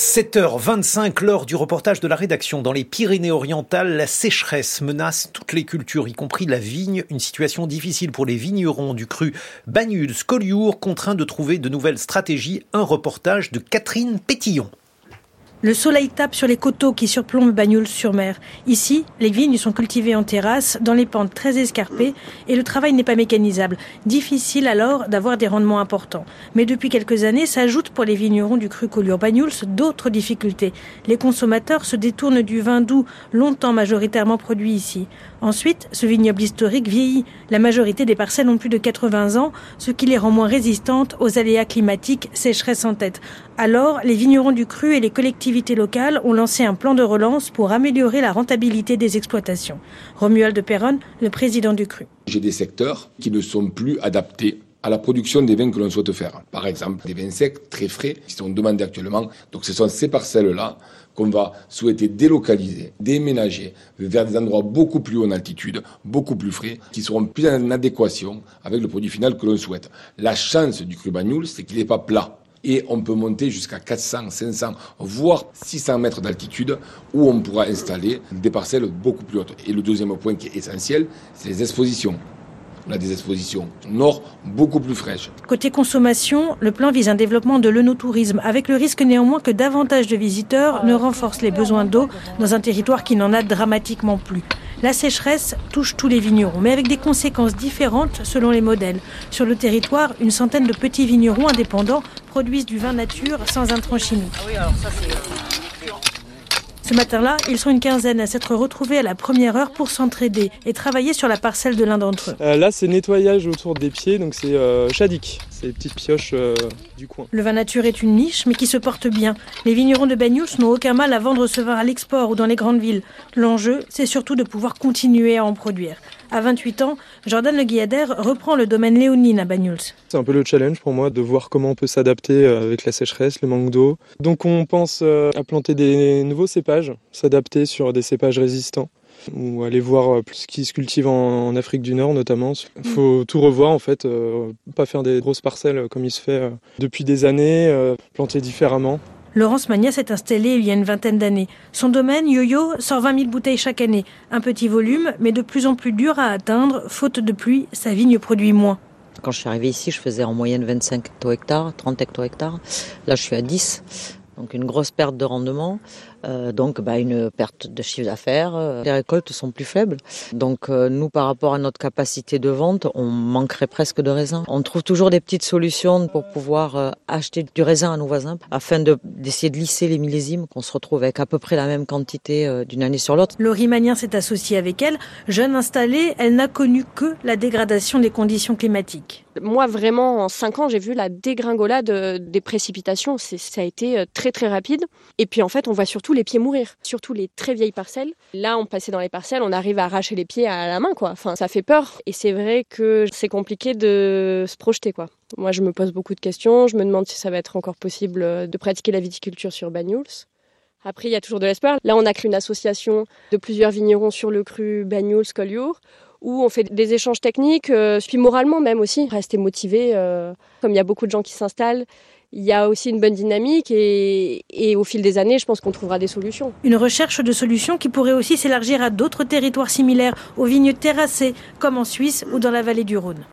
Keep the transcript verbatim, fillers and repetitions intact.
sept heures vingt-cinq, l'heure du reportage de la rédaction. Dans les Pyrénées-Orientales, la sécheresse menace toutes les cultures, y compris la vigne. Une situation difficile pour les vignerons du cru Banyuls-Collioure, contraints de trouver de nouvelles stratégies. Un reportage de Catherine Pétillon. Le soleil tape sur les coteaux qui surplombent Banyuls-sur-Mer. Ici, les vignes sont cultivées en terrasse, dans les pentes très escarpées, et le travail n'est pas mécanisable. Difficile alors d'avoir des rendements importants. Mais depuis quelques années, s'ajoutent pour les vignerons du cru Collioure-Banyuls d'autres difficultés. Les consommateurs se détournent du vin doux, longtemps majoritairement produit ici. Ensuite, ce vignoble historique vieillit. La majorité des parcelles ont plus de quatre-vingts ans, ce qui les rend moins résistantes aux aléas climatiques, sécheresse en tête. Alors, les vignerons du cru et les collectivités locales ont lancé un plan de relance pour améliorer la rentabilité des exploitations. Romuald de Perronne, le président du cru. J'ai des secteurs qui ne sont plus adaptés à la production des vins que l'on souhaite faire. Par exemple, des vins secs, très frais, qui sont demandés actuellement. Donc ce sont ces parcelles-là qu'on va souhaiter délocaliser, déménager vers des endroits beaucoup plus haut en altitude, beaucoup plus frais, qui seront plus en adéquation avec le produit final que l'on souhaite. La chance du cru Banyuls, c'est qu'il n'est pas plat. Et on peut monter jusqu'à quatre cents, cinq cents, voire six cents mètres d'altitude où on pourra installer des parcelles beaucoup plus hautes. Et le deuxième point qui est essentiel, c'est les expositions. On a des expositions nord beaucoup plus fraîches. Côté consommation, le plan vise un développement de l'œnotourisme, avec le risque néanmoins que davantage de visiteurs ne renforcent les besoins d'eau dans un territoire qui n'en a dramatiquement plus. La sécheresse touche tous les vignerons, mais avec des conséquences différentes selon les modèles. Sur le territoire, une centaine de petits vignerons indépendants produisent du vin nature sans intrants chimiques. Ce matin-là, ils sont une quinzaine à s'être retrouvés à la première heure pour s'entraider et travailler sur la parcelle de l'un d'entre eux. Euh, là, c'est nettoyage autour des pieds, donc c'est euh, chadik, c'est les petites pioches euh, du coin. Le vin nature est une niche, mais qui se porte bien. Les vignerons de Banyuls n'ont aucun mal à vendre ce vin à l'export ou dans les grandes villes. L'enjeu, c'est surtout de pouvoir continuer à en produire. À vingt-huit ans, Jordan Le Guyader reprend le domaine Léonine à Banyuls. C'est un peu le challenge pour moi de voir comment on peut s'adapter avec la sécheresse, le manque d'eau. Donc on pense à planter des nouveaux cépages, s'adapter sur des cépages résistants ou aller voir ce qui se cultive en Afrique du Nord notamment. Il faut tout revoir en fait, euh, pas faire des grosses parcelles comme il se fait depuis des années, euh, planter différemment. Laurence Magna s'est installée il y a une vingtaine d'années. Son domaine, Yo-Yo, sort vingt mille bouteilles chaque année. Un petit volume, mais de plus en plus dur à atteindre. Faute de pluie, sa vigne produit moins. Quand je suis arrivée ici, je faisais en moyenne vingt-cinq hecto-hectares, trente hecto-hectares. Là, je suis à dix. Donc une grosse perte de rendement, euh, donc bah, une perte de chiffre d'affaires. Euh, les récoltes sont plus faibles. Donc euh, nous, par rapport à notre capacité de vente, on manquerait presque de raisin. On trouve toujours des petites solutions pour pouvoir euh, acheter du raisin à nos voisins afin de, d'essayer de lisser les millésimes, qu'on se retrouve avec à peu près la même quantité euh, d'une année sur l'autre. Laurie Magnin s'est associée avec elle. Jeune installée, elle n'a connu que la dégradation des conditions climatiques. Moi, vraiment, en cinq ans, j'ai vu la dégringolade des précipitations. C'est, ça a été très, très rapide. Et puis, en fait, on voit surtout les pieds mourir. Surtout les très vieilles parcelles. Là, on passait dans les parcelles, on arrive à arracher les pieds à la main, quoi. Enfin, ça fait peur. Et c'est vrai que c'est compliqué de se projeter, quoi. Moi, je me pose beaucoup de questions. Je me demande si ça va être encore possible de pratiquer la viticulture sur Banyuls. Après, il y a toujours de l'espoir. Là, on a créé une association de plusieurs vignerons sur le cru Banyuls-Collioure, où on fait des échanges techniques, euh, puis moralement même aussi, rester motivé. Euh, comme il y a beaucoup de gens qui s'installent, il y a aussi une bonne dynamique et, et au fil des années, je pense qu'on trouvera des solutions. Une recherche de solutions qui pourrait aussi s'élargir à d'autres territoires similaires, aux vignes terrassées, comme en Suisse ou dans la vallée du Rhône.